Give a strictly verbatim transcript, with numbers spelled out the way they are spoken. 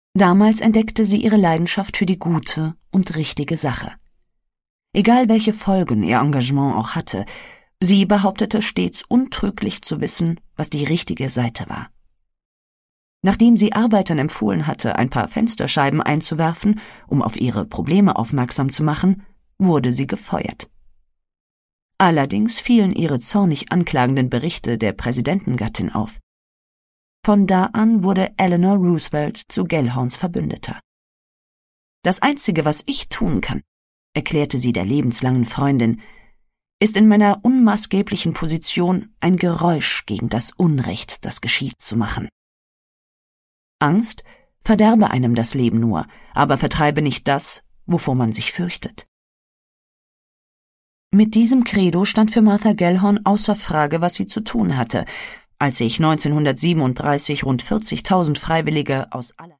Damals entdeckte sie ihre Leidenschaft für die gute und richtige Sache. Egal welche Folgen ihr Engagement auch hatte, sie behauptete stets untrüglich zu wissen, was die richtige Seite war. Nachdem sie Arbeitern empfohlen hatte, ein paar Fensterscheiben einzuwerfen, um auf ihre Probleme aufmerksam zu machen, wurde sie gefeuert. Allerdings fielen ihre zornig anklagenden Berichte der Präsidentengattin auf. Von da an wurde Eleanor Roosevelt zu Gellhorns Verbündeter. »Das Einzige, was ich tun kann«, erklärte sie der lebenslangen Freundin, »ist in meiner unmaßgeblichen Position ein Geräusch gegen das Unrecht, das geschieht, zu machen. Angst verderbe einem das Leben nur, aber vertreibe nicht das, wovor man sich fürchtet.« Mit diesem Credo stand für Martha Gellhorn außer Frage, was sie zu tun hatte, als sich neunzehnhundertsiebenunddreißig rund vierzigtausend Freiwillige aus aller